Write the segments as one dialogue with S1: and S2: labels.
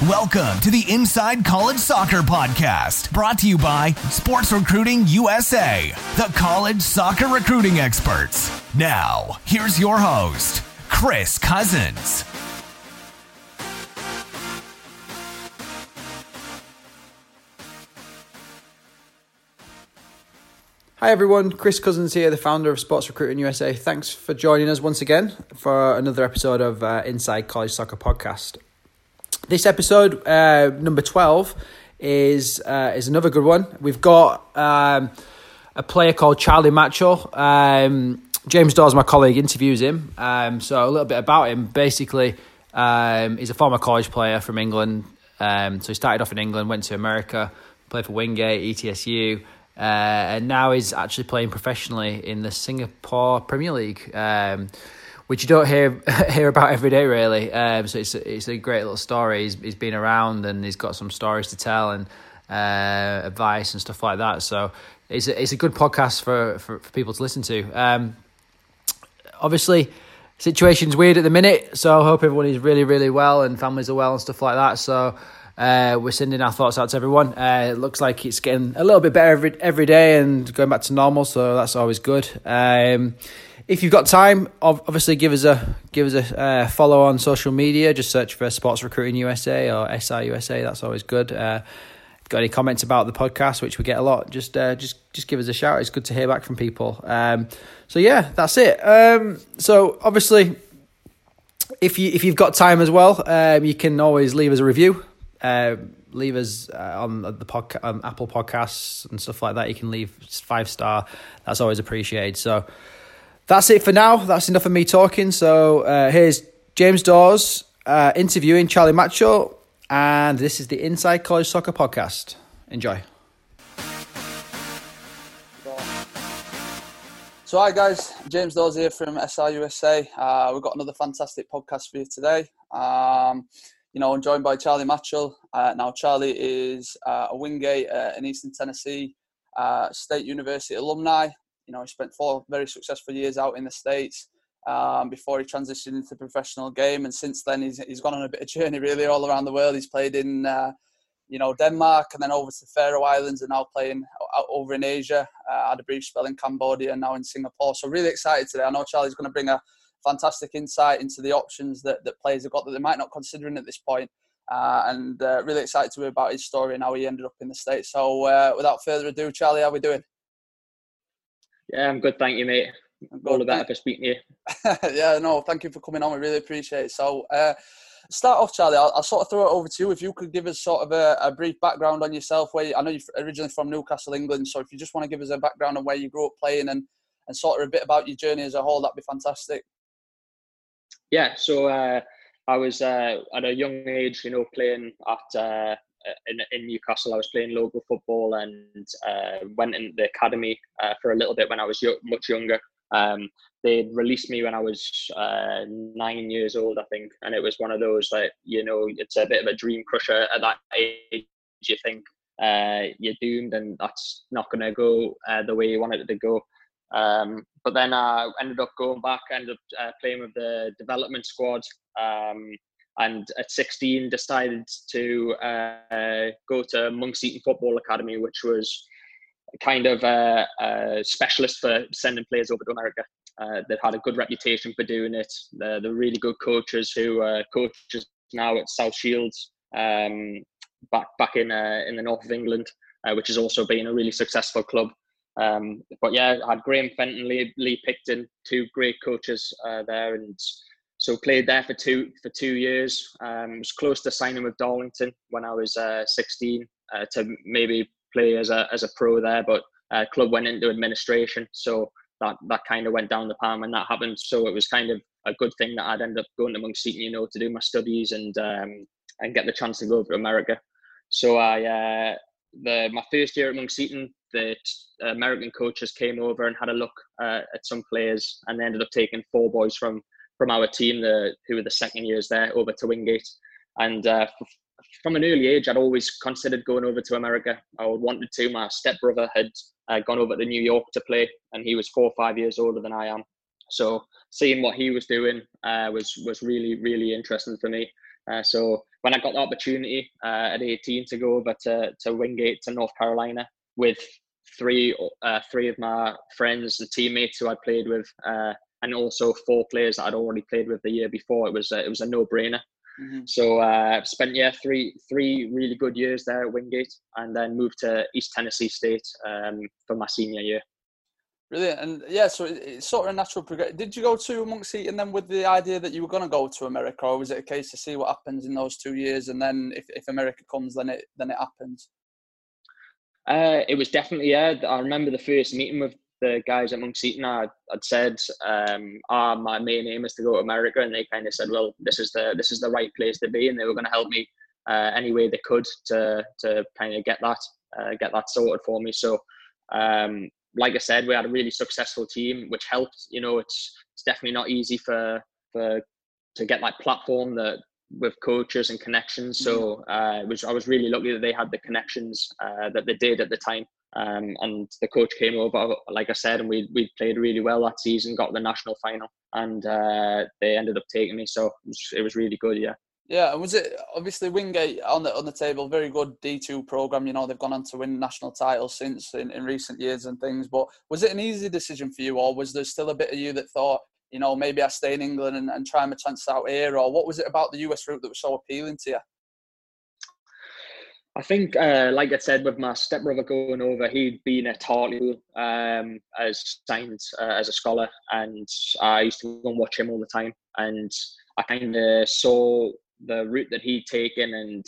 S1: Welcome to the Inside College Soccer Podcast, brought to you by Sports Recruiting USA, the college soccer recruiting experts. Now, here's your host, Chris Cousins.
S2: Hi everyone, Chris Cousins here, the founder of Sports Recruiting USA. Thanks for joining us once again for another episode of Inside College Soccer Podcast. This episode, number 12, is another good one. We've got a player called Charlie Matchell. James Dawes, my colleague, interviews him. So a little bit about him. Basically, he's a former college player from England. So he started off in England, went to America, played for Wingate, ETSU. And now he's actually playing professionally in the Singapore Premier League, which you don't hear about every day, really. So it's a great little story. He's been around and he's got some stories to tell and advice and stuff like that. So it's a good podcast for people to listen to. Obviously, situation's weird at the minute, so I hope everyone is really, really well and families are well and stuff like that. So we're sending our thoughts out to everyone. It looks like it's getting a little bit better every day and going back to normal, so that's always good. If you've got time, obviously give us a follow on social media. Just search for Sports Recruiting USA or SR USA. That's always good. Got any comments about the podcast, which we get a lot? Just give us a shout. It's good to hear back from people. So yeah, that's it. So obviously, if you've got time as well, you can always leave us a review. Leave us on the on Apple Podcasts and stuff like that. You can leave 5-star. That's always appreciated. So that's it for now. That's enough of me talking. So here's James Dawes interviewing Charlie Matchell, and this is the Inside College Soccer Podcast. Enjoy.
S3: So hi guys, James Dawes here from SR USA. We've got another fantastic podcast for you today. I'm joined by Charlie Matchell. Now, Charlie is a Wingate in Eastern Tennessee State University alumni. He spent 4 very successful years out in the States before he transitioned into the professional game. And since then, he's gone on a bit of journey, really, all around the world. He's played in, Denmark and then over to the Faroe Islands and now playing over in Asia. Had a brief spell in Cambodia and now in Singapore. So really excited today. I know Charlie's going to bring a fantastic insight into the options that players have got that they might not considering at this point. And really excited to hear about his story and how he ended up in the States. So without further ado, Charlie, how are we doing?
S4: Yeah, I'm good, thank you, mate. All the better for speaking to you.
S3: Yeah, no, thank you for coming on. We really appreciate it. So start off, Charlie, I'll sort of throw it over to you. If you could give us sort of a brief background on yourself. I know you're originally from Newcastle, England, so if you just want to give us a background on where you grew up playing and sort of a bit about your journey as a whole, that'd be fantastic.
S4: Yeah, so I was at a young age, playing at in Newcastle. I was playing local football and went into the academy for a little bit when I was much younger. They released me when I was 9 years old, I think, and it was one of those that it's a bit of a dream crusher at that age. You think you're doomed, and that's not going to go the way you wanted it to go. But then I ended up going back, playing with the development squad, and at 16 decided to go to Monks Eaton Football Academy, which was kind of a specialist for sending players over to America. They've had a good reputation for doing it. They're really good coaches who are coaches now at South Shields, back in the north of England, which has also been a really successful club. But yeah, I had Graham Fenton, Lee Picton, 2 great coaches there, and so played there for two years. Was close to signing with Darlington when I was 16 to maybe play as a pro there, but club went into administration, so that kind of went down the pan when that happened. So it was kind of a good thing that I'd end up going to Monks Eaton, to do my studies and get the chance to go over to America. So my first year at Monks Eaton, the American coaches came over and had a look at some players, and they ended up taking 4 boys from our team, who were the second years there, over to Wingate. And from an early age, I'd always considered going over to America. I wanted to. My stepbrother had gone over to New York to play, and he was 4 or 5 years older than I am. So seeing what he was doing was really, really interesting for me. So when I got the opportunity at 18 to go over to Wingate to North Carolina with three of my friends and teammates who I played with, and also 4 players that I'd already played with the year before, it was a no-brainer.
S3: Mm-hmm.
S4: So spent three really good years there at Wingate, and then moved to East Tennessee State for my senior year.
S3: Brilliant. And yeah, so it's sort of a natural progression. Did you go to Monk Seton then with the idea that you were going to go to America, or was it a case to see what happens in those 2 years, and then if America comes, then it happens?
S4: It was definitely, yeah. I remember the first meeting with the guys at Monk Seton. I'd said, my main aim is to go to America, and they kind of said, well, this is the right place to be, and they were going to help me any way they could to kind of get that sorted for me. So, like I said, we had a really successful team, which helped. You know, it's definitely not easy to get that platform that with coaches and connections. So I was really lucky that they had the connections that they did at the time. And the coach came over, like I said, and we played really well that season, got the national final, and they ended up taking me. So it was really good, yeah.
S3: Yeah, and was it obviously Wingate on the table, very good D2 program. You know, they've gone on to win national titles since in recent years and things. But was it an easy decision for you, or was there still a bit of you that thought, you know, maybe I stay in England and try my chance out here, or what was it about the US route that was so appealing to you?
S4: I think, like I said, with my stepbrother going over, he'd been at Hartlepool as signed as a scholar, and I used to go and watch him all the time. And I kind of saw the route that he'd taken, and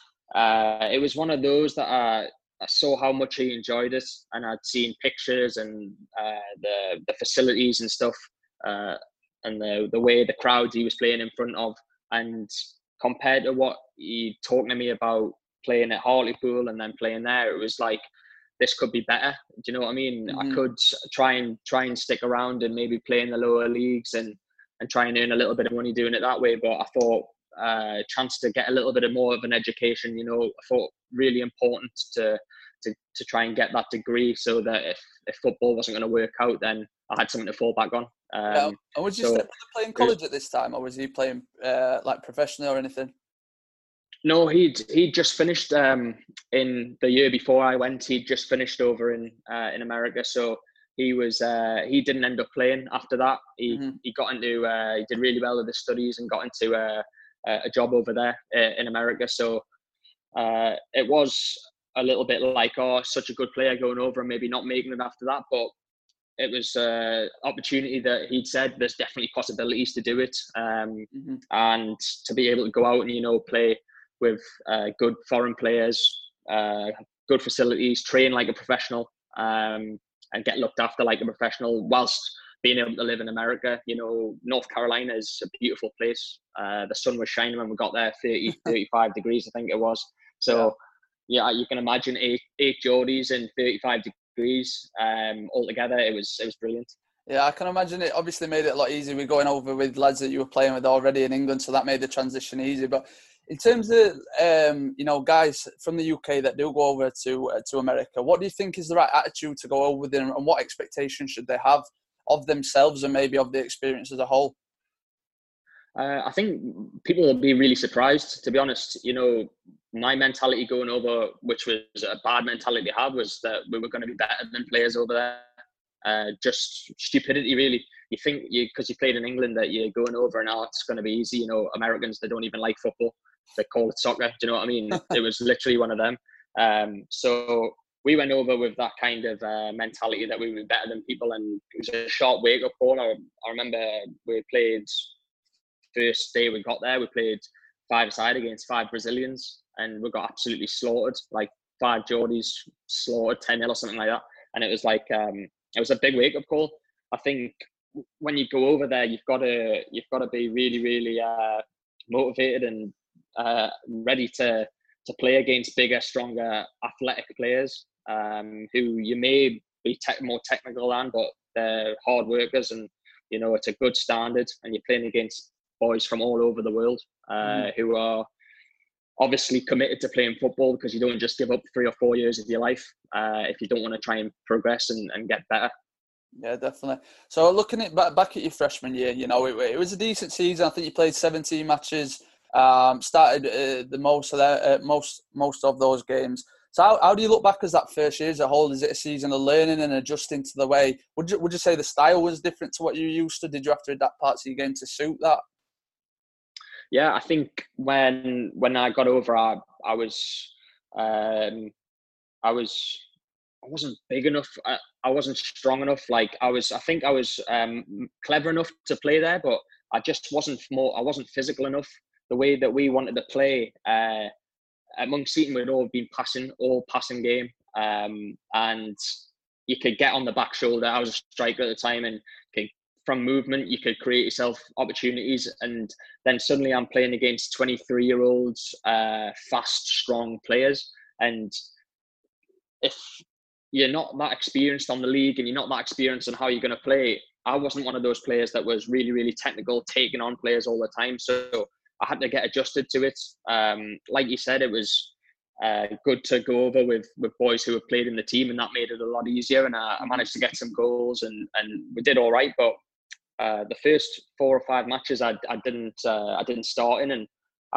S4: it was one of those that I saw how much he enjoyed it, and I'd seen pictures and the facilities and stuff, and the way the crowds he was playing in front of, and compared to what he talked to me about playing at Hartlepool and then playing there, it was like, this could be better. Do you know what I mean?
S3: Mm-hmm.
S4: I could try and stick around and maybe play in the lower leagues and try and earn a little bit of money doing it that way. But I thought chance to get a little bit of more of an education, you know, I thought really important to try and get that degree, so that if football wasn't going to work out, then I had something to fall back on.
S3: And was your stepbrother playing college at this time, or was he playing like professionally or anything?
S4: No, he'd just finished in the year before I went. He'd just finished over in America, so he didn't end up playing after that. He got into he did really well with his studies and got into a job over there in America. So it was a little bit like, oh, such a good player going over and maybe not making it after that, but it was an opportunity that he'd said there's definitely possibilities to do it, and to be able to go out and, you know, play with good foreign players, good facilities, train like a professional, and get looked after like a professional whilst being able to live in America. You know, North Carolina is a beautiful place. The sun was shining when we got there, 30, 35 degrees, I think it was. So, yeah, you can imagine eight Geordies and 35 degrees all together. It was brilliant.
S3: Yeah, I can imagine it obviously made it a lot easier with going over with lads that you were playing with already in England, so that made the transition easy. But in terms of, you know, guys from the UK that do go over to America, what do you think is the right attitude to go over there, and what expectations should they have of themselves and maybe of the experience as a whole?
S4: I think people will be really surprised, to be honest. You know, my mentality going over, which was a bad mentality to have, was that we were going to be better than players over there. Just stupidity, really. You think because you played in England that you're going over and it's going to be easy. You know, Americans, they don't even like football. They call it soccer. Do you know what I mean? It was literally one of them. So we went over with that kind of mentality that we were better than people, and it was a sharp wake-up call. I remember we played, first day we got there, we played 5-a-side against 5 Brazilians, and we got absolutely slaughtered, like 5 Geordies slaughtered 10-0 or something like that. And it was like, it was a big wake-up call. I think when you go over there, you've got to be really, really motivated and ready to play against bigger, stronger, athletic players who you may be more technical than, but they're hard workers, and you know, it's a good standard, and you're playing against boys from all over the world who are obviously committed to playing football, because you don't just give up 3 or 4 years of your life if you don't want to try and progress and get better.
S3: Yeah, definitely. So looking at back at your freshman year, you know, it was a decent season. I think you played 17 matches, Started the most of those games. So how do you look back as that first year as a whole? Is it a season of learning and adjusting to the way? Would you say the style was different to what you used to? Did you have to adapt parts of your game to suit that?
S4: Yeah, I think when I got over, I wasn't big enough. I wasn't strong enough. Like I think I was clever enough to play there, but I just wasn't physical enough. The way that we wanted to play at Monk Seaton, we'd all been all passing game, and you could get on the back shoulder. I was a striker at the time, and from movement you could create yourself opportunities. And then suddenly I'm playing against 23-year-olds, fast, strong players, and if you're not that experienced on the league and you're not that experienced on how you're going to play, I wasn't one of those players that was really, really technical, taking on players all the time. So I had to get adjusted to it. Like you said, it was good to go over with boys who have played in the team, and that made it a lot easier. And I managed to get some goals, and we did all right. But the first 4 or 5 matches I didn't start in, and I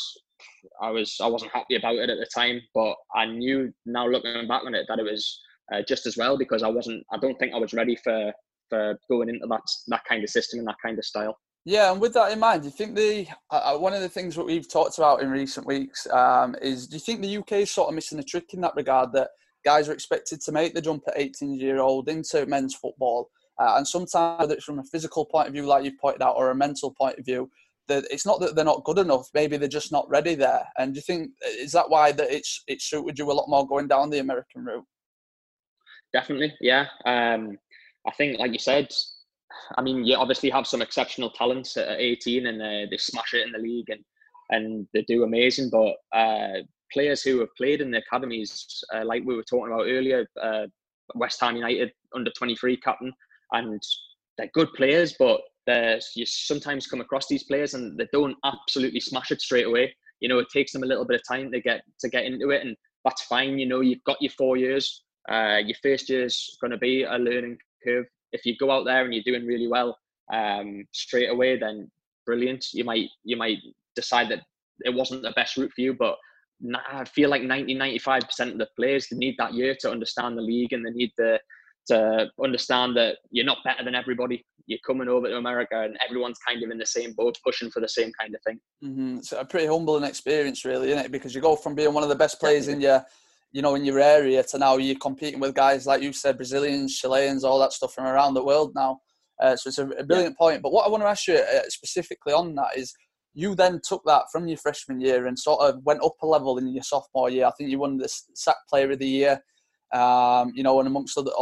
S4: wasn't happy about it at the time. But I knew now, looking back on it, that it was just as well, because I don't think I was ready for going into that kind of system and that kind of style.
S3: Yeah, and with that in mind, do you think one of the things that we've talked about in recent weeks is, do you think the UK is sort of missing a trick in that regard, that guys are expected to make the jump at 18-year-old into men's football, and sometimes whether it's from a physical point of view, like you've pointed out, or a mental point of view, that it's not that they're not good enough, maybe they're just not ready there? And do you think, is that why that it suited you a lot more going down the American route?
S4: Definitely, yeah. I think, like you said, I mean, you obviously have some exceptional talents at 18, and they smash it in the league and they do amazing. But players who have played in the academies, like we were talking about earlier, West Ham United under-23 captain, and they're good players, but you sometimes come across these players and they don't absolutely smash it straight away. You know, it takes them a little bit of time to get into it, and that's fine. You know, you've got your 4 years. Your first year is going to be a learning curve. If you go out there and you're doing really well straight away, then brilliant. You might decide that it wasn't the best route for you, but I feel like 95% of the players, they need that year to understand the league, and they need to understand that you're not better than everybody. You're coming over to America and everyone's kind of in the same boat, pushing for the same kind of thing.
S3: Mm-hmm. It's a pretty humbling experience, really, isn't it? Because you go from being one of the best players in your area to now you're competing with guys, like you said, Brazilians, Chileans, all that stuff from around the world now. So it's a brilliant point. But what I want to ask you specifically on that is, you then took that from your freshman year and sort of went up a level in your sophomore year. I think you won the SAC Player of the Year, and amongst other,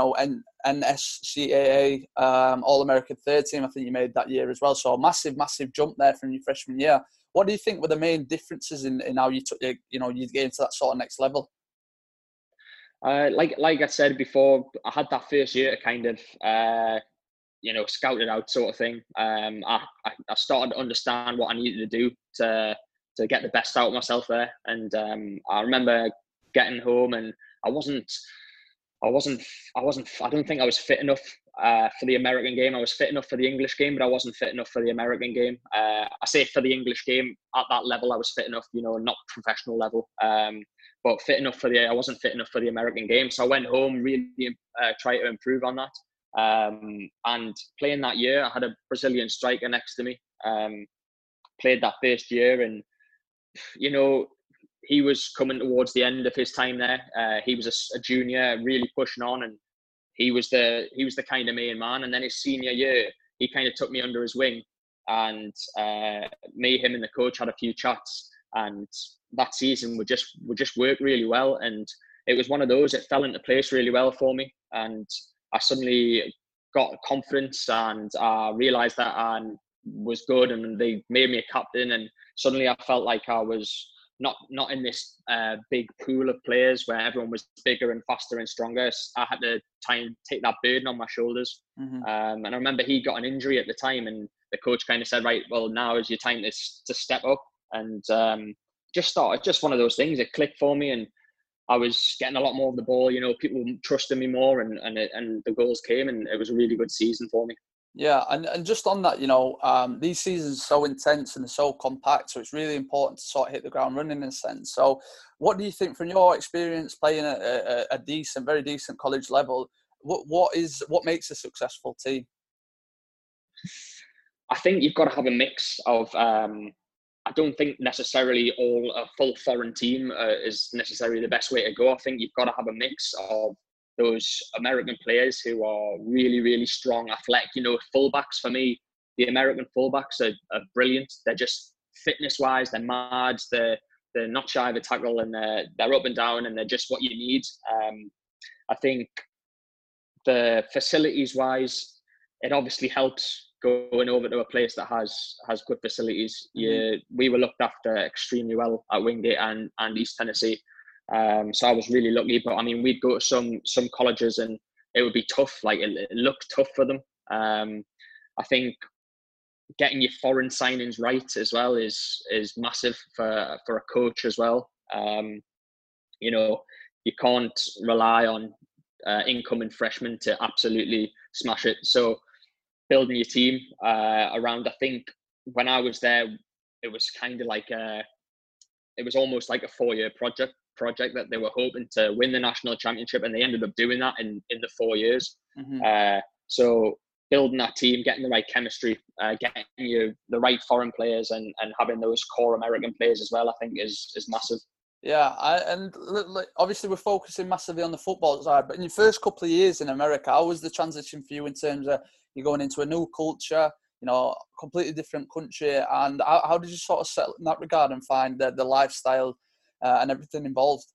S3: NSCAA All-American third team, I think you made that year as well. So a massive, massive jump there from your freshman year. What do you think were the main differences in how you took you get into that sort of next level?
S4: Like I said before, I had that first year to kind of scout it out, sort of thing. I started to understand what I needed to do to get the best out of myself there. And I remember getting home, and I don't think I was fit enough for the American game. I was fit enough for the English game, but I wasn't fit enough for the American game. I say for the English game, at that level I was fit enough, not professional level, but fit enough I wasn't fit enough for the American game. So I went home, really tried to improve on that. And playing that year, I had a Brazilian striker next to me. Played that first year, and he was coming towards the end of his time there. He was a junior, really pushing on, and he was the kind of main man. And then his senior year, he kind of took me under his wing, and me, him, and the coach had a few chats. And that season would just work really well, and it was one of those. It fell into place really well for me, and I suddenly got confidence, and I realised that I was good, and they made me a captain, and suddenly I felt like I was not in this big pool of players where everyone was bigger and faster and stronger. I had to try and take that burden on my shoulders. Mm-hmm. And I remember he got an injury at the time, and the coach kind of said, right, well, now is your time to step up. And just one of those things. It clicked for me, and I was getting a lot more of the ball. People trusted me more, and the goals came, and it was a really good season for me.
S3: Yeah, and just on that, these seasons are so intense and they're so compact, so it's really important to sort of hit the ground running in a sense. So what do you think from your experience playing at a decent, very decent college level, what makes a successful team?
S4: I think you've got to have a mix of, I don't think necessarily a full foreign team is necessarily the best way to go. I think you've got to have a mix of those American players who are really, really strong, athletic. Fullbacks for me, the American fullbacks are brilliant. They're just fitness-wise, they're mad, they're not shy of a tackle, and they're up and down, and they're just what you need. I think the facilities-wise, it obviously helps going over to a place that has good facilities.
S3: Mm-hmm.
S4: We were looked after extremely well at Wingate and East Tennessee. So I was really lucky. But I mean, we'd go to some colleges and it would be tough. Like it looked tough for them. I think getting your foreign signings right as well is massive for a coach as well. You can't rely on incoming freshmen to absolutely smash it. So building your team around, I think when I was there, it was kind of like it was almost like a 4-year project that they were hoping to win the national championship, and they ended up doing that in the 4 years.
S3: Mm-hmm.
S4: So building that team, getting the right chemistry, getting the right foreign players, and having those core American players as well, I think is massive.
S3: Yeah, and obviously we're focusing massively on the football side, but in your first couple of years in America, how was the transition for you in terms of you're going into a new culture, completely different country, and how did you sort of settle in that regard and find the lifestyle and everything involved?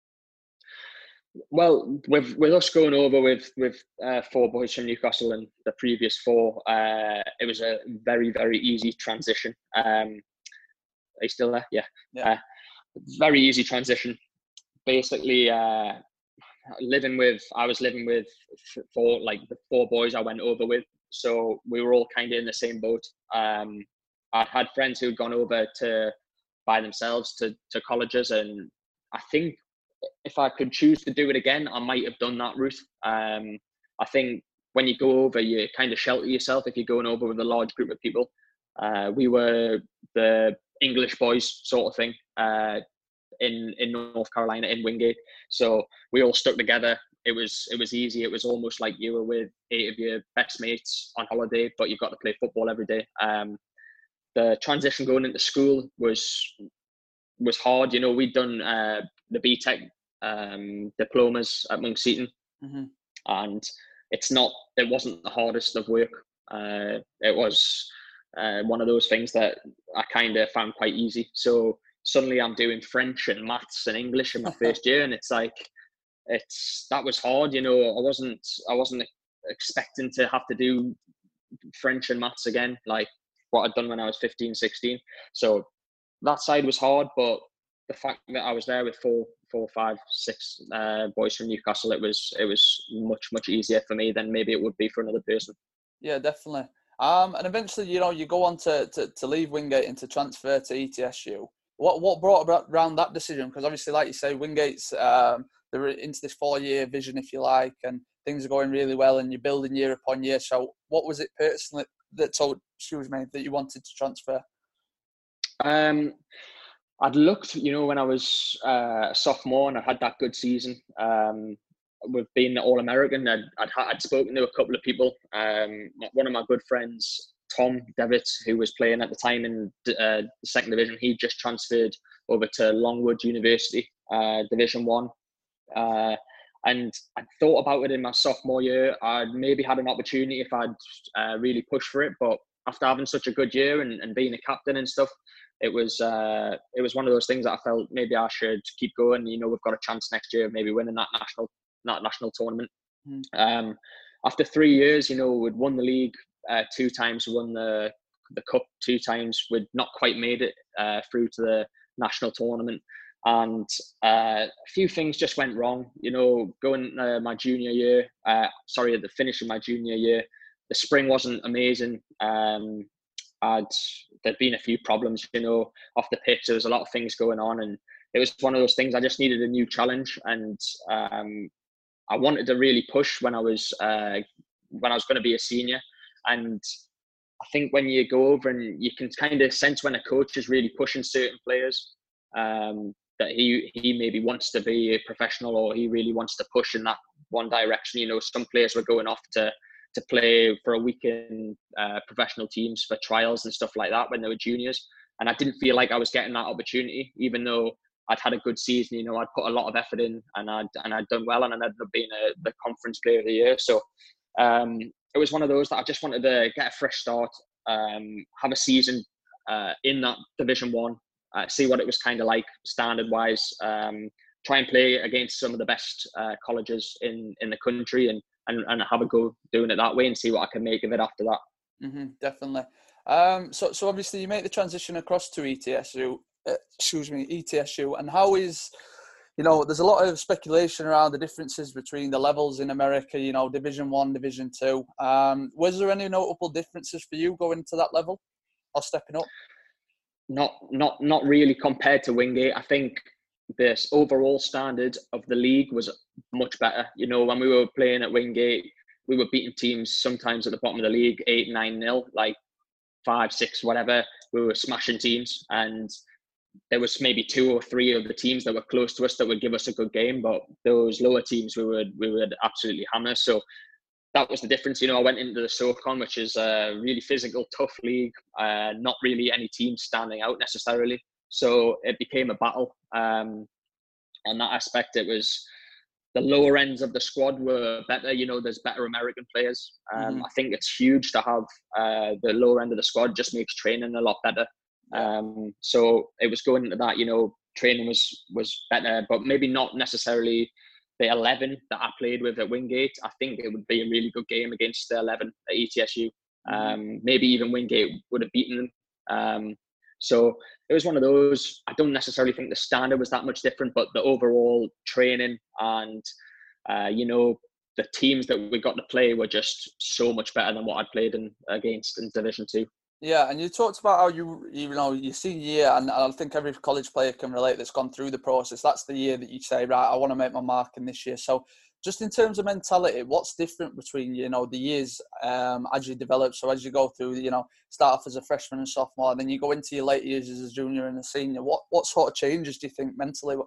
S4: Well, with us going over with 4 boys from Newcastle and the previous 4, it was a very, very easy transition. Are you still there? Yeah. Very easy transition. Basically, I was living with the 4 boys I went over with. So we were all kind of in the same boat. I'd had friends who'd gone over by themselves to colleges, and I think if I could choose to do it again, I might have done that route. I think when you go over, you kind of shelter yourself if you're going over with a large group of people. We were the English boys sort of thing in North Carolina, in Wingate. So we all stuck together. It was easy. It was almost like you were with 8 of your best mates on holiday, but you've got to play football every day. The transition going into school was hard. We'd done the BTEC diplomas at Monk Seton,
S3: mm-hmm.
S4: and it wasn't the hardest of work. It was one of those things that I kind of found quite easy. So suddenly I'm doing French and maths and English in my first year, and it's like that was hard. I wasn't expecting to have to do French and maths again, like what I'd done when I was 15, 16. So that side was hard, but the fact that I was there with 4, 5, 6 boys from Newcastle, it was much, much easier for me than maybe it would be for another person.
S3: Yeah, definitely. And eventually, you go on to leave Wingate and to transfer to ETSU. What brought around that decision? Because obviously, like you say, Wingate's they're into this 4-year vision, if you like, and things are going really well, and you're building year upon year. So, what was it personally that you wanted to transfer?
S4: I'd looked, when I was a sophomore and I had that good season with being the All-American. I'd spoken to a couple of people. One of my good friends, Tom Devitt, who was playing at the time in the second division, he just transferred over to Longwood University, Division 1. And I thought about it in my sophomore year. I'd maybe had an opportunity if I'd really pushed for it. But after having such a good year and being a captain and stuff, it was one of those things that I felt maybe I should keep going. We've got a chance next year of maybe winning that national tournament. After 3 years, we'd won the league 2 times, we won the cup 2 times. We'd not quite made it through to the national tournament, and a few things just went wrong. Going my junior year, at the finish of my junior year, the spring wasn't amazing. There'd been a few problems, off the pitch. There was a lot of things going on, and it was one of those things. I just needed a new challenge, and I wanted to really push when I was going to be a senior. And I think when you go over and you can kind of sense when a coach is really pushing certain players, that he maybe wants to be a professional, or he really wants to push in that one direction. You know, some players were going off to play for a week in professional teams for trials and stuff like that when they were juniors. And I didn't feel like I was getting that opportunity, even though I'd had a good season. You know, I'd put a lot of effort in, and I'd done well, and I ended up being the conference player of the year. So it was one of those that I just wanted to get a fresh start, have a season in that Division 1, see what it was kind of like standard wise, try and play against some of the best colleges in the country, and have a go doing it that way, and see what I can make of it after that.
S3: Definitely. So obviously you make the transition across to ETSU, and how is, you know, there's a lot of speculation around the differences between the levels in America, you know, Division 1, Division 2. Was there any notable differences for you going to that level or stepping up?
S4: Not really compared to Wingate. I think this overall standard of the league was much better. You know, when we were playing at Wingate, we were beating teams sometimes at the bottom of the league 8-9-0, like 5-6, whatever. We were smashing teams, and there was maybe 2 or 3 of the teams that were close to us that would give us a good game, but those lower teams we would absolutely hammer. So that was the difference. You know, I went into the SoCon, which is a really physical, tough league, not really any team standing out necessarily. So it became a battle. On that aspect, it was the lower ends of the squad were better. You know, there's better American players. I think it's huge to have the lower end of the squad. Just makes training a lot better. So it was going into that, you know, training was better, but maybe not necessarily the 11 that I played with at Wingate. I think it would be a really good game against the 11 at ETSU. Maybe even Wingate would have beaten them. So it was one of those. I don't necessarily think the standard was that much different, but the overall training and, you know, the teams that we got to play were just so much better than what I played against in Division 2.
S3: Yeah, and you talked about how you know, your senior year, and I think every college player can relate that's gone through the process. That's the year that you say, right, I want to make my mark in this year. So just in terms of mentality, what's different between, you know, the years as you develop? So as you go through, you know, start off as a freshman and sophomore, and then you go into your late years as a junior and a senior. What sort of changes do you think mentally?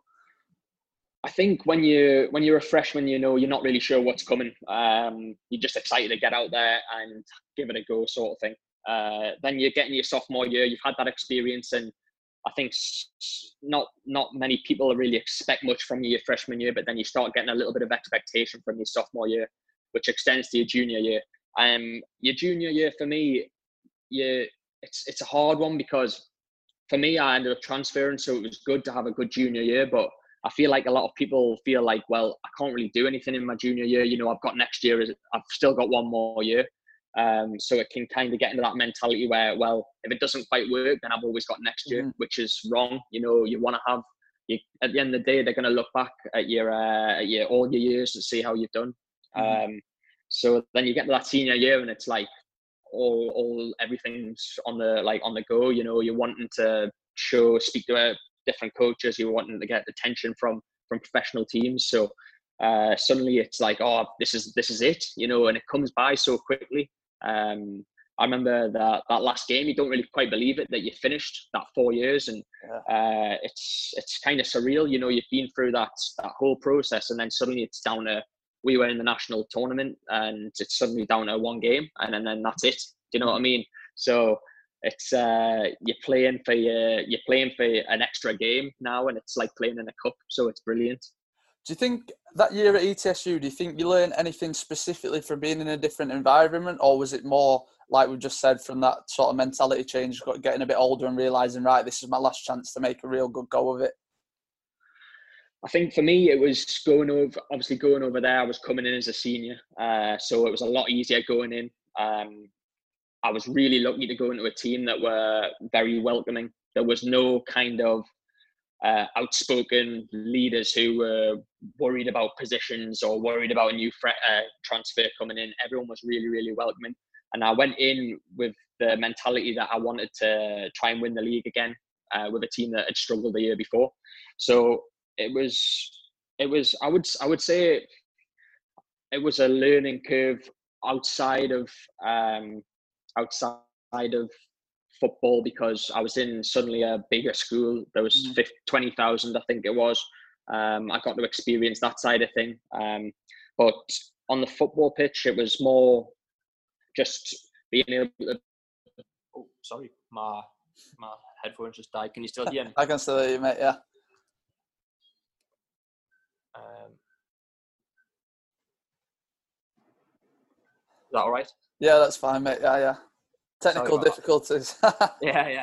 S4: I think when you're a freshman, you know, you're not really sure what's coming. You're just excited to get out there and give it a go, sort of thing. Then you get in your sophomore year, you've had that experience, and I think not many people really expect much from your freshman year, but then you start getting a little bit of expectation from your sophomore year, which extends to your junior year. Your junior year for me, it's a hard one, because for me, I ended up transferring, so it was good to have a good junior year, but I feel like a lot of people feel like, well, I can't really do anything in my junior year. You know, I've got next year, I've still got one more year. So it can kind of get into that mentality where, well, if it doesn't quite work, then I've always got next year, which is wrong. You know, you want to have, at the end of the day, they're going to look back at your all your years to see how you've done. So then you get to that senior year, and it's like all everything's on the go. You know, you're wanting to speak to different coaches, you're wanting to get attention from professional teams. So suddenly it's like, oh, this is it, you know, and it comes by so quickly. I remember that last game, you don't really quite believe it, that you finished that 4 years, and it's kind of surreal. You know, you've been through that whole process, and then suddenly it's down to, we were in the national tournament, and it's suddenly down to one game, and then that's it. Do you know what I mean? So it's you're playing for an extra game now, and it's like playing in a cup. So it's brilliant.
S3: Do you think that year at ETSU, do you think you learned anything specifically from being in a different environment, or was it more, like we just said, from that sort of mentality change, getting a bit older and realising, right, this is my last chance to make a real good go of it?
S4: I think for me, it was going over there. I was coming in as a senior, so it was a lot easier going in. I was really lucky to go into a team that were very welcoming. There was no kind of outspoken leaders who were worried about positions or worried about a new transfer coming in. Everyone was really, really welcoming. And I went in with the mentality that I wanted to try and win the league again with a team that had struggled the year before. So it was I would say it was a learning curve outside of outside of football, because I was in suddenly a bigger school. There was 20,000, I think it was. I got to experience that side of thing. But on the football pitch, it was more just being able to. Oh, sorry, my headphones just died. Can you still hear me?
S3: I can still hear you, mate. Yeah.
S4: Is that all right?
S3: Yeah, that's fine, mate. Yeah. Technical difficulties.
S4: Yeah.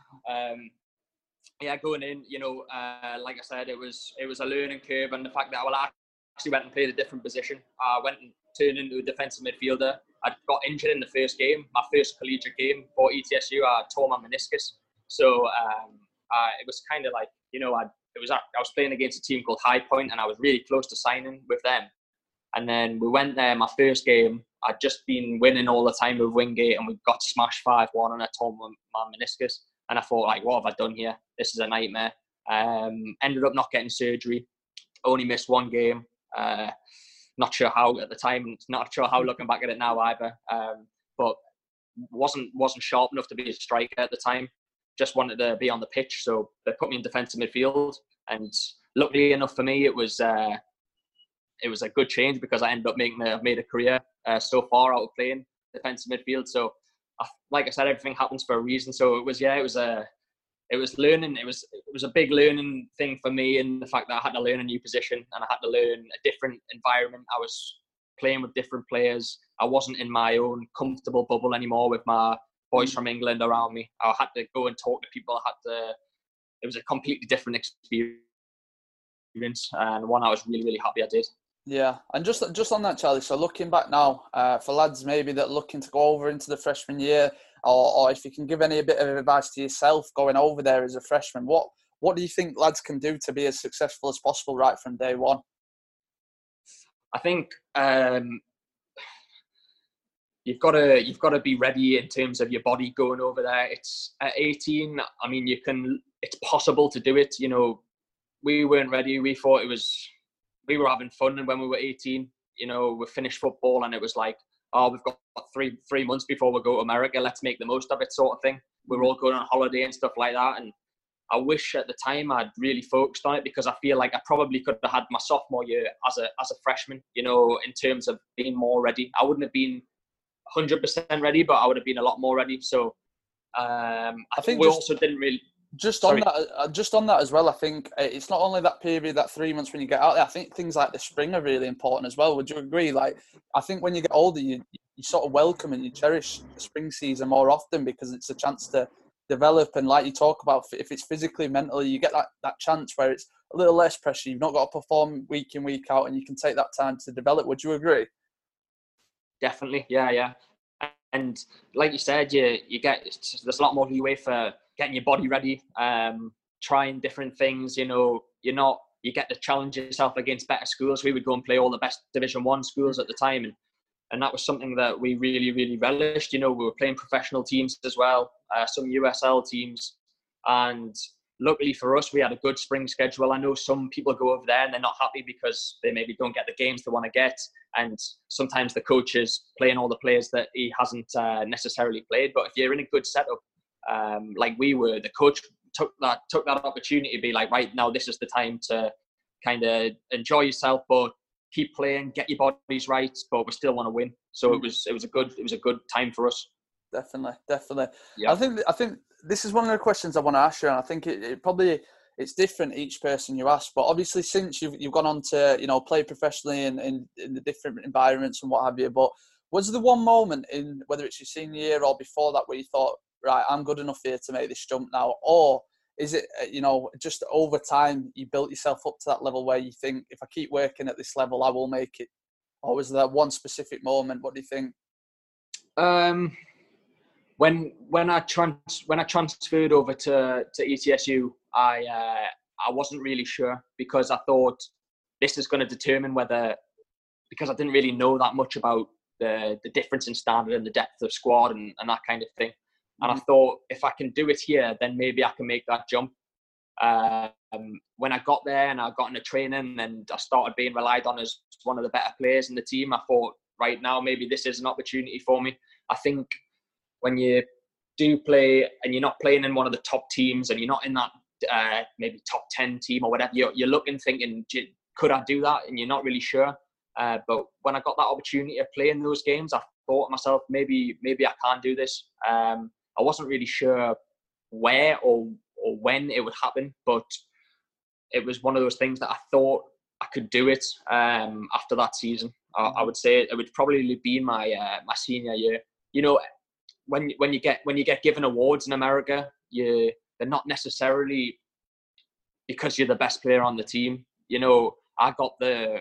S4: Going in, like I said, it was a learning curve, and the fact that I actually went and played a different position. I went and turned into a defensive midfielder. I got injured in the first game, my first collegiate game for ETSU. I tore my meniscus, so it was kind of like, I was playing against a team called High Point, and I was really close to signing with them. And then we went there. My first game, I'd just been winning all the time with Wingate, and we got smashed 5-1, and I tore my meniscus. And I thought, like, what have I done here? This is a nightmare. Ended up not getting surgery. Only missed one game. Not sure how at the time. Not sure how looking back at it now either. But wasn't sharp enough to be a striker at the time. Just wanted to be on the pitch, so they put me in defensive midfield. And luckily enough for me, it was a good change, because I ended up made a career so far out of playing defensive midfield. So, like I said, everything happens for a reason. So it was learning. It was a big learning thing for me, in the fact that I had to learn a new position, and I had to learn a different environment. I was playing with different players. I wasn't in my own comfortable bubble anymore with my boys from England around me. I had to go and talk to people. It was a completely different experience, and one I was really, really happy I did.
S3: Yeah, and just on that, Charlie, so looking back now, for lads maybe that are looking to go over into the freshman year, or if you can give a bit of advice to yourself going over there as a freshman, what do you think lads can do to be as successful as possible right from day one?
S4: I think you've got to be ready in terms of your body going over there. It's at 18. I mean, it's possible to do it. We weren't ready. We thought we were having fun, and when we were 18, we finished football, and it was like, oh, we've got three months before we go to America. Let's make the most of it, sort of thing. We were all going on holiday and stuff like that, and I wish at the time I'd really focused on it, because I feel like I probably could have had my sophomore year as a freshman. In terms of being more ready. I wouldn't have been 100% ready, but I would have been a lot more ready. So I think we also didn't really.
S3: Just on that as well, I think it's not only that period, that 3 months when you get out there. I think things like the spring are really important as well. Would you agree? Like, I think when you get older, you sort of welcome and you cherish the spring season more often, because it's a chance to develop. And like you talk about, if it's physically, mentally, you get that chance where it's a little less pressure. You've not got to perform week in, week out, and you can take that time to develop. Would you agree?
S4: Definitely, yeah. And like you said, there's a lot more leeway for getting your body ready, trying different things. You get to challenge yourself against better schools. We would go and play all the best Division 1 schools at the time, and that was something that we really, really relished. We were playing professional teams as well, some USL teams, and luckily for us, we had a good spring schedule. I know some people go over there and they're not happy because they maybe don't get the games they want to get, and sometimes the coach is playing all the players that he hasn't necessarily played. But if you're in a good setup, like we were, the coach took that opportunity to be like, right, now this is the time to kind of enjoy yourself, but keep playing, get your bodies right, but we still want to win. So it was a good time for us.
S3: Definitely.
S4: Yeah.
S3: I think this is one of the questions I want to ask you, and I think it's different each person you ask. But obviously, since you've gone on to play professionally in the different environments and what have you, but was there one moment in, whether it's your senior year or before that, where you thought, right, I'm good enough here to make this jump now? Or is it, just over time, you built yourself up to that level where you think, if I keep working at this level, I will make it? Or was there one specific moment? What do you think?
S4: When I transferred over to ETSU, I wasn't really sure, because I thought this is going to determine whether, because I didn't really know that much about the difference in standard and the depth of squad and that kind of thing. And I thought, if I can do it here, then maybe I can make that jump. When I got there and I got into training and I started being relied on as one of the better players in the team, I thought right now, maybe this is an opportunity for me. I think when you do play and you're not playing in one of the top teams and you're not in that maybe top 10 team or whatever, you're looking, thinking, could I do that? And you're not really sure. But when I got that opportunity to play in those games, I thought to myself, maybe I can do this. I wasn't really sure where or when it would happen, but it was one of those things that I thought I could do it after that season. I would say it would probably be my senior year. You know, when you get given awards in America, they're not necessarily because you're the best player on the team. You know, I got the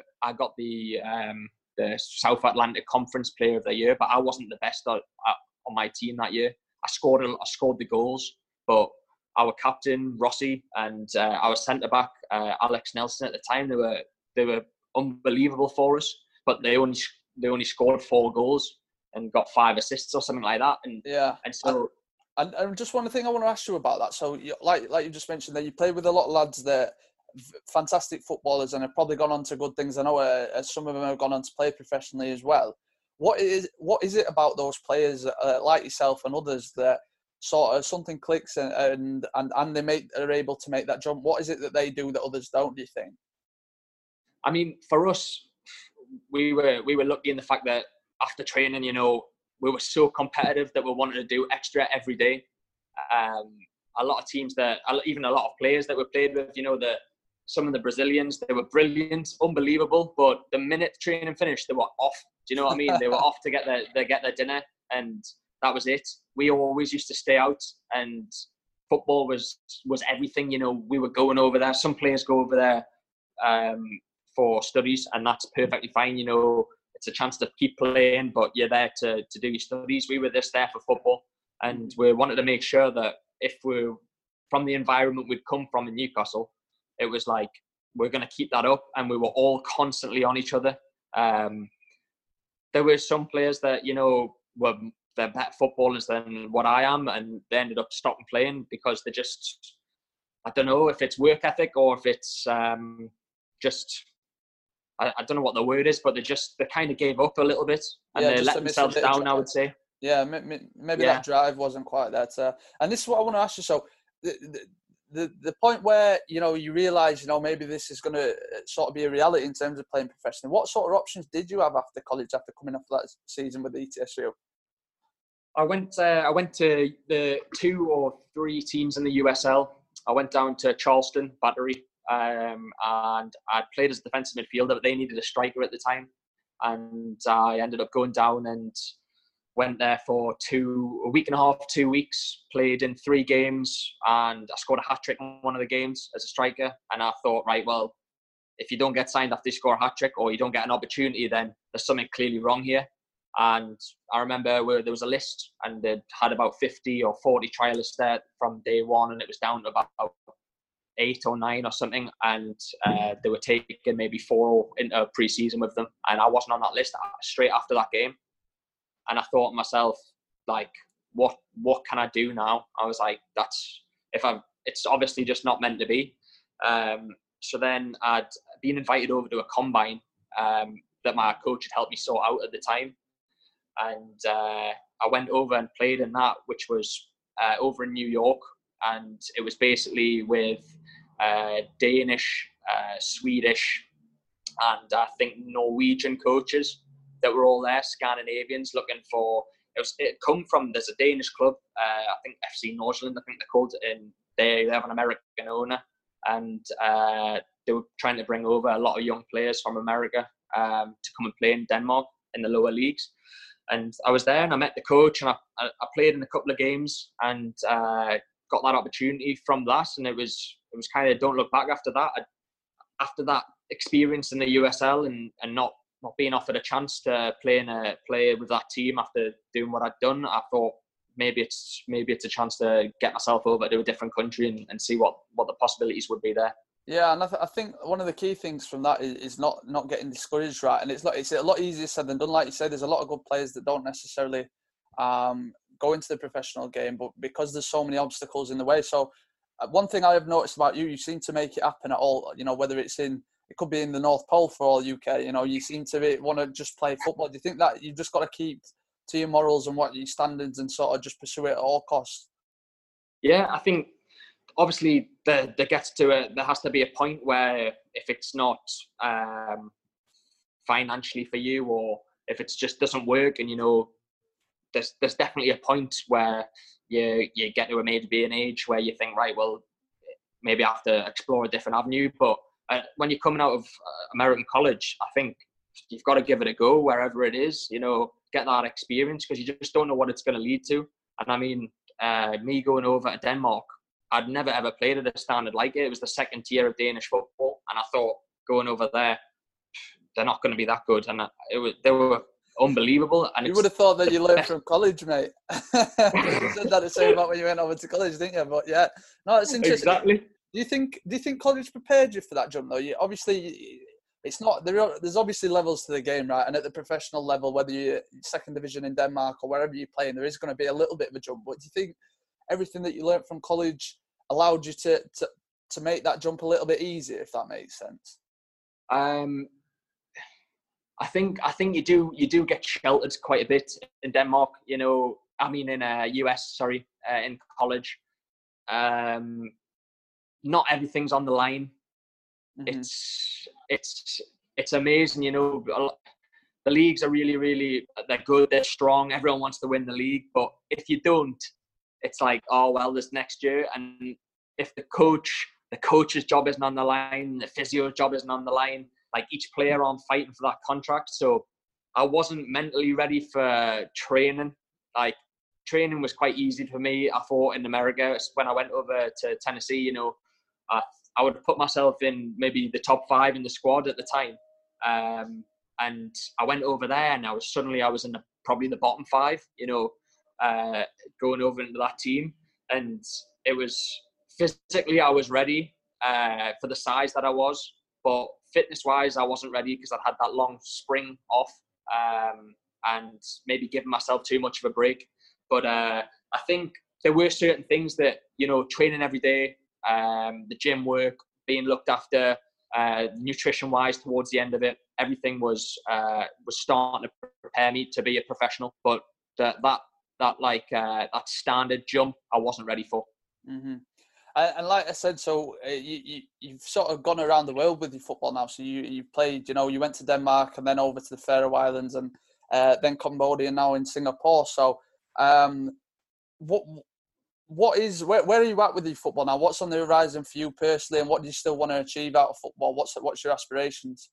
S4: South Atlantic Conference Player of the Year, but I wasn't the best on my team that year. I scored the goals, but our captain Rossi and our centre back Alex Nelson at the time, they were unbelievable for us, but they only scored 4 goals and got 5 assists or something like that. And so.
S3: And just one thing I want to ask you about that. So, like you just mentioned, that you played with a lot of lads that fantastic footballers and have probably gone on to good things. I know some of them have gone on to play professionally as well. What is it about those players like yourself and others that sort of something clicks and they are able to make that jump? What is it that they do that others don't, do you think?
S4: I mean, for us, we were lucky in the fact that after training, you know, we were so competitive that we wanted to do extra every day. A lot of teams even a lot of players that we played with, you know, some of the Brazilians, they were brilliant, unbelievable. But the minute training finished, they were off. Do you know what I mean? They were off to get their dinner, and that was it. We always used to stay out, and football was everything. You know, we were going over there. Some players go over there for studies, and that's perfectly fine. You know, it's a chance to keep playing, but you're there to do your studies. We were there for football, and we wanted to make sure that if we're from the environment we'd come from in Newcastle, it was like we're going to keep that up, and we were all constantly on each other. There were some players that, you know, they're better footballers than what I am, and they ended up stopping playing because they just, I don't know if it's work ethic or if it's just, I don't know what the word is, but they kind of gave up a little bit and they let themselves down, I would say.
S3: Yeah, maybe that drive wasn't quite there. And this is what I want to ask you. So the point where, you know, you realise, you know, maybe this is going to sort of be a reality in terms of playing professionally. What sort of options did you have after college, after coming off that season with ETSU?
S4: I went to the 2 or 3 teams in the USL. I went down to Charleston Battery, and I played as a defensive midfielder, but they needed a striker at the time. And I ended up going down and went there for a week and a half, 2 weeks, played in 3 games, and I scored a hat-trick in one of the games as a striker. And I thought, right, well, if you don't get signed after you score a hat-trick or you don't get an opportunity, then there's something clearly wrong here. And I remember where there was a list and they'd had about 50 or 40 trialists there from day one, and it was down to about 8 or 9 or something, and they were taking maybe 4 into pre-season with them, and I wasn't on that list straight after that game. And I thought to myself, like, what can I do now? I was like, it's obviously just not meant to be. So then I'd been invited over to a combine that my coach had helped me sort out at the time. And I went over and played in that, which was over in New York. And it was basically with Danish, Swedish, and I think Norwegian coaches that were all there, Scandinavians, looking for. It come from, there's a Danish club, I think FC Nordsjælland, I think they're called, and they have an American owner, and they were trying to bring over a lot of young players from America to come and play in Denmark in the lower leagues. And I was there and I met the coach, and I played in a couple of games and got that opportunity from that. And it was kind of don't look back after that. After that experience in the USL and not being offered a chance to play with that team after doing what I'd done, I thought maybe it's a chance to get myself over to a different country and see what the possibilities would be there.
S3: Yeah, and I think one of the key things from that is not getting discouraged, right? And it's a lot easier said than done. Like you said, there's a lot of good players that don't necessarily go into the professional game, but because there's so many obstacles in the way. So one thing I have noticed about you seem to make it happen at all. You know, whether it's in it could be in the North Pole for all UK. You know, you seem to want to just play football. Do you think that you've just got to keep to your morals and what your standards and sort of just pursue it at all costs?
S4: Yeah, I think obviously there has to be a point where if it's not financially for you, or if it just doesn't work, and you know, there's definitely a point where you get to maybe an age where you think, right, well, maybe I have to explore a different avenue. But when you're coming out of American college, I think you've got to give it a go wherever it is, you know, get that experience, because you just don't know what it's going to lead to. And I mean, me going over to Denmark, I'd never ever played at a standard like it. It was the second tier of Danish football, and I thought going over there, they're not going to be that good, and they were unbelievable. And
S3: you would have thought that you learned from college, mate. You said that the same about when you went over to college, didn't you? But yeah, no, it's interesting.
S4: Exactly.
S3: Do you think college prepared you for that jump though? Obviously, it's not. There's obviously levels to the game, right? And at the professional level, whether you're second division in Denmark or wherever you're playing, there is going to be a little bit of a jump. But do you think everything that you learned from college allowed you to make that jump a little bit easier, if that makes sense?
S4: I think you do get sheltered quite a bit in Denmark. You know, I mean in US, in college. Not everything's on the line. Mm-hmm. It's amazing. You know, the leagues are really, they're good, they're strong. Everyone wants to win the league, but if you don't, it's like, oh well, this next year. And if the coach's job isn't on the line, the physio's job isn't on the line. Like each player on fighting for that contract. So I wasn't mentally ready for training. Like training was quite easy for me. I thought in America, when I went over to Tennessee, you know, I would put myself in maybe the top 5 in the squad at the time. And I went over there and I was in probably the bottom 5, you know, going over into that team. And it was physically, I was ready for the size that I was, but fitness-wise, I wasn't ready because I'd had that long spring off and maybe given myself too much of a break. But I think there were certain things that, you know, training every day, the gym work, being looked after, nutrition-wise towards the end of it, everything was starting to prepare me to be a professional. But that standard jump, I wasn't ready for.
S3: Mm-hmm. And like I said, so you've sort of gone around the world with your football now. So you've played, you know, you went to Denmark and then over to the Faroe Islands and then Cambodia and now in Singapore. So where are you at with your football now? What's on the horizon for you personally, and what do you still want to achieve out of football? What's your aspirations?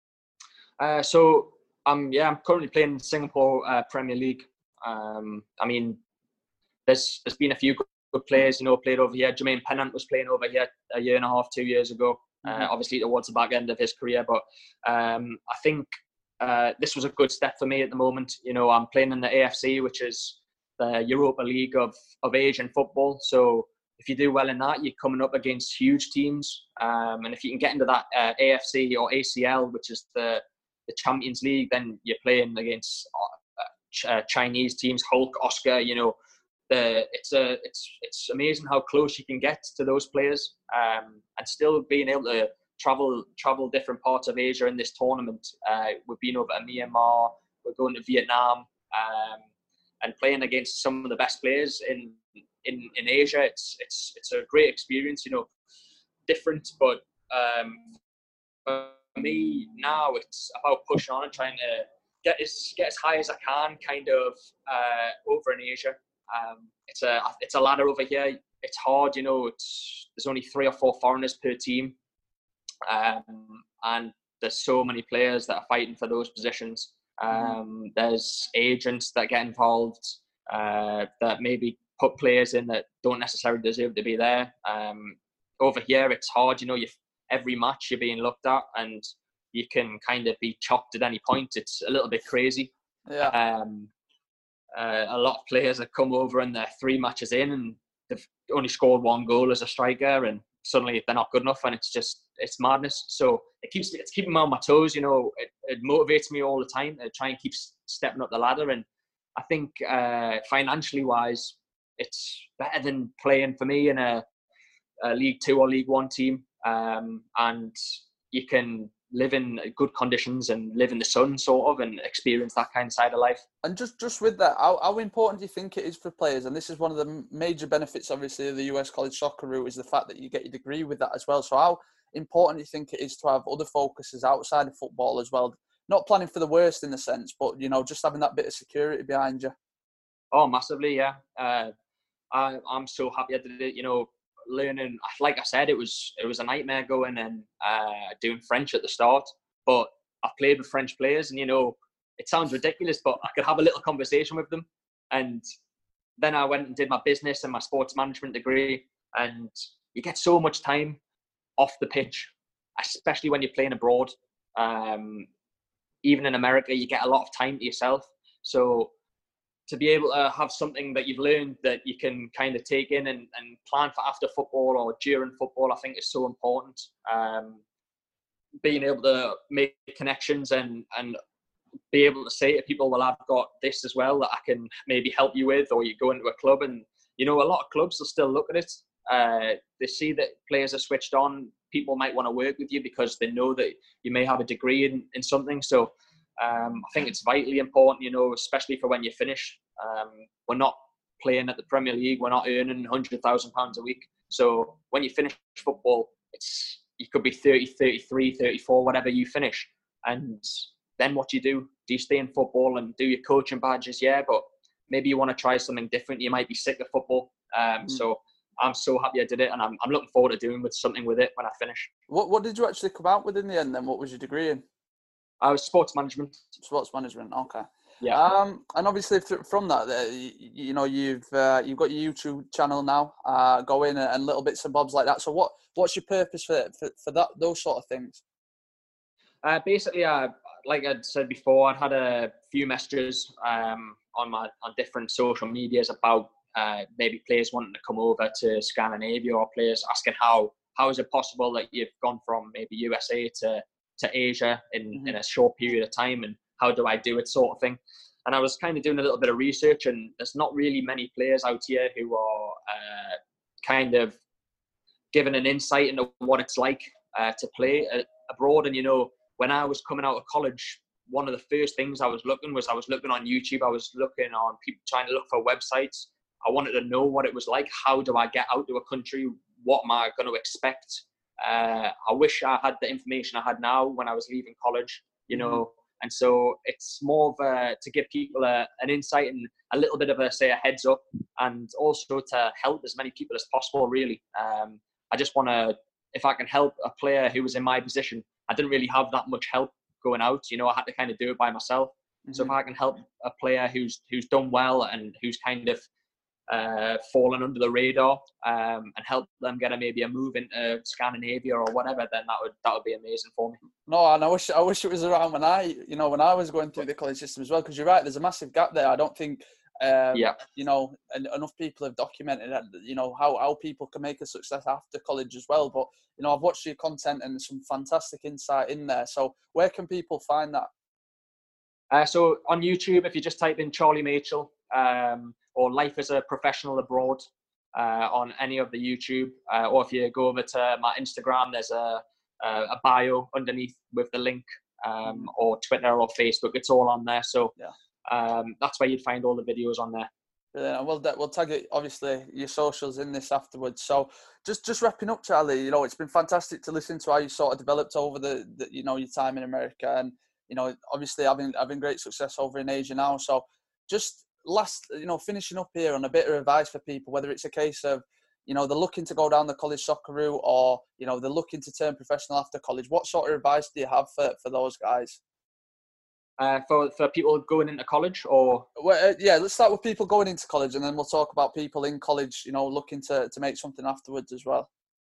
S4: So I'm currently playing in Singapore Premier League. I mean, there's been a few good players, you know, played over here. Jermaine Pennant was playing over here a year and a half, 2 years ago. Obviously towards the back end of his career, but I think this was a good step for me at the moment. You know, I'm playing in the AFC, which is the Europa League of Asian football. So if you do well in that, you're coming up against huge teams. And if you can get into that AFC or ACL, which is the Champions League, then you're playing against Chinese teams, Hulk, Oscar, you know. It's amazing how close you can get to those players, and still being able to travel different parts of Asia in this tournament. We've been over to Myanmar, we're going to Vietnam, and playing against some of the best players in Asia. It's a great experience, you know, different, but for me now it's about pushing on and trying to get as high as I can, kind of over in Asia. It's a ladder over here. It's hard, you know. There's only 3 or 4 foreigners per team, and there's so many players that are fighting for those positions. There's agents that get involved that maybe put players in that don't necessarily deserve to be there. Over here, it's hard, you know. Every match you're being looked at, and you can kind of be chopped at any point. It's a little bit crazy.
S3: Yeah.
S4: A lot of players have come over and they're 3 matches in and they've only scored 1 goal as a striker, and suddenly they're not good enough, and it's madness. So it's keeping me on my toes, you know. It motivates me all the time to try and keep stepping up the ladder. And I think financially wise, it's better than playing for me in a League 2 or League 1 team. And you can live in good conditions and live in the sun, sort of, and experience that kind of side of life.
S3: And just with that, how important do you think it is for players? And this is one of the major benefits, obviously, of the US college soccer route, is the fact that you get your degree with that as well. So how important do you think it is to have other focuses outside of football as well? Not planning for the worst in a sense, but, you know, just having that bit of security behind you.
S4: Oh, massively, yeah. I'm so happy I did it. You know, learning, like I said, it was a nightmare going and doing French at the start. But I played with French players, and, you know, it sounds ridiculous, but I could have a little conversation with them. And then I went and did my business and my sports management degree, and you get so much time off the pitch, especially when you're playing abroad. Even in America, you get a lot of time to yourself. So to be able to have something that you've learned that you can kind of take in and plan for after football or during football, I think is so important. Being able to make connections and be able to say to people, well, I've got this as well that I can maybe help you with, or you go into a club and, you know, a lot of clubs will still look at it. They see that players are switched on. People might want to work with you because they know that you may have a degree in something. So I think it's vitally important, you know, especially for when you finish. We're not playing at the Premier League. We're not earning £100,000 a week. So when you finish football, you could be 30, 33, 34, whatever you finish. And then what do? Do you stay in football and do your coaching badges? Yeah, but maybe you want to try something different. You might be sick of football. So I'm so happy I did it, and I'm looking forward to doing something with it when I finish.
S3: What did you actually come out with in the end then? What was your degree in?
S4: I was sports management.
S3: Sports management, okay.
S4: Yeah.
S3: And obviously from that, you know, you've got your YouTube channel now, going and little bits and bobs like that. So what's your purpose for that, those sort of things?
S4: Basically, like I'd said before, I'd had a few messages on different social medias about maybe players wanting to come over to Scandinavia, or players asking how is it possible that you've gone from maybe USA to Asia in a short period of time, and how do I do it, sort of thing. And I was kind of doing a little bit of research, and there's not really many players out here who are kind of given an insight into what it's like to play abroad. And, you know, when I was coming out of college, one of the first things I was looking on YouTube. I was looking on people, trying to look for websites. I wanted to know what it was like. How do I get out to a country? What am I going to expect? I wish I had the information I had now when I was leaving college, you know. And so it's more of to give people an insight and a little bit of a heads up, and also to help as many people as possible, really. I just want to, if I can help a player who was in my position, I didn't really have that much help going out. You know, I had to kind of do it by myself. So if I can help a player who's done well and who's kind of fallen under the radar, and help them get maybe a move into Scandinavia or whatever, then that would be amazing for me. No,
S3: and I wish it was around when I was going through the college system as well, because you're right, there's a massive gap there. I don't think you know, and enough people have documented that, you know, how people can make a success after college as well. But, you know, I've watched your content and some fantastic insight in there. So where can people find that?
S4: So on YouTube, if you just type in Charlie Machel, or Life as a Professional Abroad, on any of the YouTube, or if you go over to my Instagram, there's a bio underneath with the link, or Twitter or Facebook. It's all on there. So that's where you'd find all the videos on there.
S3: And we'll tag it, obviously, your socials in this afterwards. So just wrapping up, Charlie, you know, it's been fantastic to listen to how you sort of developed over the you know, your time in America, and, you know, obviously having great success over in Asia now. So just finishing up here on a bit of advice for people, whether it's a case of, you know, they're looking to go down the college soccer route, or, you know, they're looking to turn professional after college. What sort of advice do you have for those guys?
S4: For people going into college, or?
S3: Well, let's start with people going into college, and then we'll talk about people in college, you know, looking to make something afterwards as well.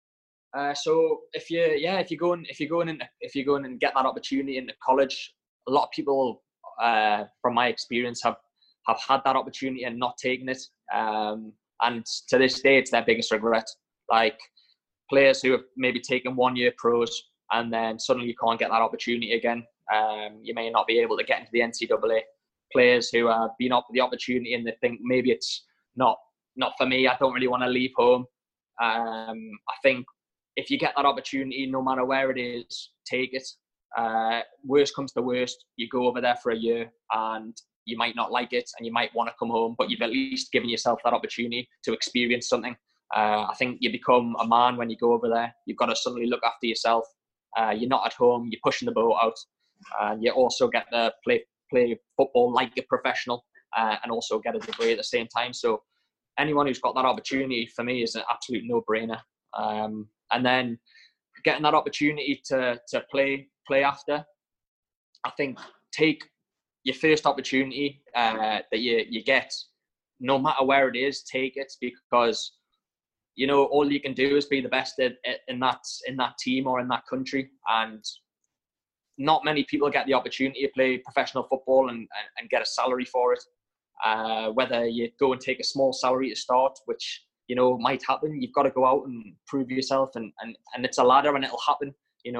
S4: So if you're going and get that opportunity into college, a lot of people, from my experience, have had that opportunity and not taken it. And to this day, it's their biggest regret. Like players who have maybe taken 1 year pros, and then suddenly you can't get that opportunity again. You may not be able to get into the NCAA. Players who have been offered the opportunity and they think maybe it's not for me. I don't really want to leave home. I think if you get that opportunity, no matter where it is, take it. Worst comes to worst, you go over there for a year and you might not like it and you might want to come home, but you've at least given yourself that opportunity to experience something. I think you become a man when you go over there. You've got to suddenly look after yourself. You're not at home, you're pushing the boat out, and you also get to play football like a professional, and also get a degree at the same time. So anyone who's got that opportunity, for me, is an absolute no-brainer. And then getting that opportunity to play after, I think take your first opportunity that you get, no matter where it is, take it, because all you can do is be the best in that team or in that country, and not many people get the opportunity to play professional football and get a salary for it. Whether you go and take a small salary to start, which might happen, you've got to go out and prove yourself, and it's a ladder and it'll happen.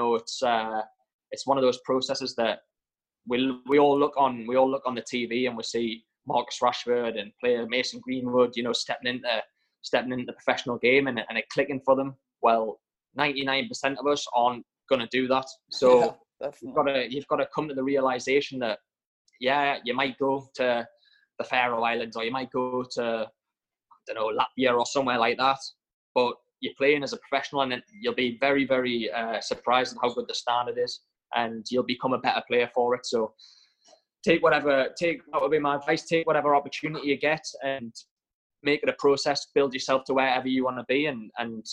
S4: It's one of those processes that we all look on the TV and we see Marcus Rashford and player Mason Greenwood, stepping into the professional game and it clicking for them. Well, 99% of us aren't going to do that. So you've got to come to the realization that, you might go to the Faroe Islands or you might go to, Latvia or somewhere like that, but you're playing as a professional, and you'll be very, very surprised at how good the standard is, and you'll become a better player for it. So that would be my advice, take whatever opportunity you get and make it a process, build yourself to wherever you want to be, and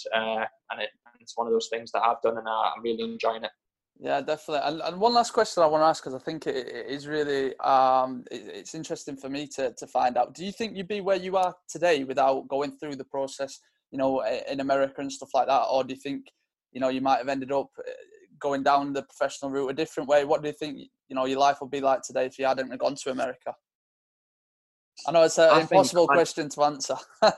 S4: it's one of those things that I've done, and I'm really enjoying it.
S3: Yeah, definitely. And one last question I want to ask, because I think it is really it's interesting for me to find out. Do you think you'd be where you are today without going through the process, in America and stuff like that, or do you think you might have ended up going down the professional route a different way? What do you think your life would be like today if you hadn't gone to America? I know it's an impossible question to answer.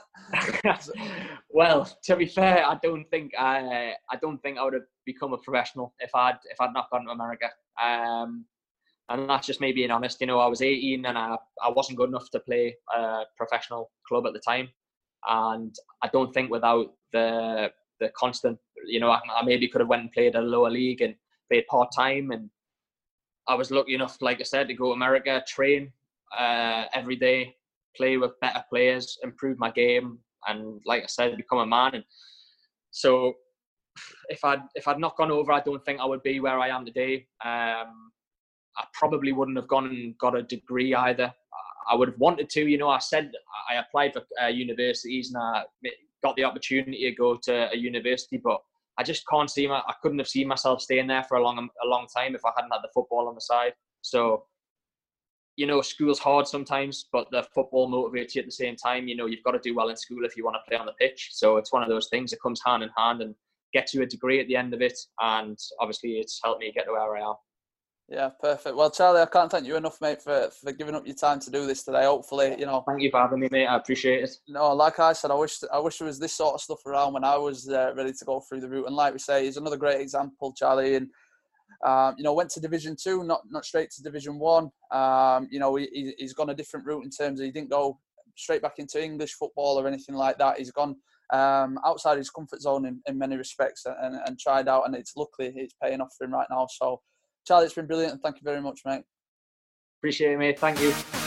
S4: Well, to be fair, I don't think I would have become a professional if I'd not gone to America. And that's just me being honest. I was 18 and I wasn't good enough to play a professional club at the time. And I don't think without the constant, I maybe could have went and played at a lower league and played part-time. And I was lucky enough, like I said, to go to America, train every day, play with better players, improve my game, and like I said, become a man. And so if I'd not gone over, I don't think I would be where I am today. I probably wouldn't have gone and got a degree either. I would have wanted to. I said I applied for universities and I got the opportunity to go to a university, but I just can't I couldn't have seen myself staying there for a long time if I hadn't had the football on the side. So school's hard sometimes, but the football motivates you at the same time. You've got to do well in school if you want to play on the pitch. So it's one of those things that comes hand in hand and gets you a degree at the end of it. And obviously it's helped me get to where I am.
S3: Yeah, perfect. Well, Charlie, I can't thank you enough, mate, for giving up your time to do this today. Hopefully,
S4: Thank you for having me, mate. I appreciate it.
S3: No, like I said, I wish there was this sort of stuff around when I was ready to go through the route. And like we say, he's another great example, Charlie. And went to Division 2, not straight to Division 1. He's gone a different route in terms of he didn't go straight back into English football or anything like that. He's gone outside his comfort zone in many respects and tried out, and luckily it's paying off for him right now. So, Charlie, it's been brilliant, and thank you very much, mate.
S4: Appreciate it, mate. Thank you.